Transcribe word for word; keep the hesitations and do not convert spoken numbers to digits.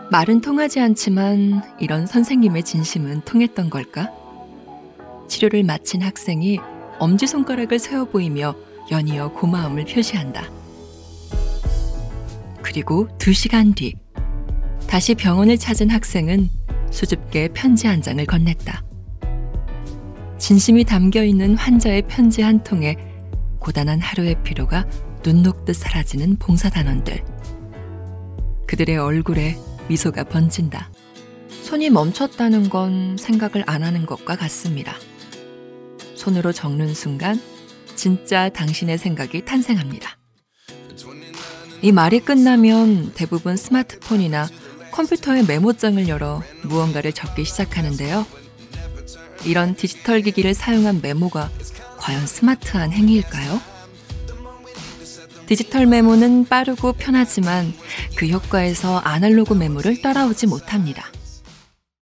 말은 통하지 않지만 이런 선생님의 진심은 통했던 걸까? 치료를 마친 학생이 엄지손가락을 세워 보이며 연이어 고마움을 표시한다. 그리고 두 시간 뒤 다시 병원을 찾은 학생은 수줍게 편지 한 장을 건넸다. 진심이 담겨있는 환자의 편지 한 통에 고단한 하루의 피로가 눈 녹듯 사라지는 봉사단원들. 그들의 얼굴에 미소가 번진다. 손이 멈췄다는 건 생각을 안 하는 것과 같습니다. 손으로 적는 순간 진짜 당신의 생각이 탄생합니다. 이 말이 끝나면 대부분 스마트폰이나 컴퓨터의 메모장을 열어 무언가를 적기 시작하는데요. 이런 디지털 기기를 사용한 메모가 과연 스마트한 행위일까요? 디지털 메모는 빠르고 편하지만 그 효과에서 아날로그 메모를 따라오지 못합니다.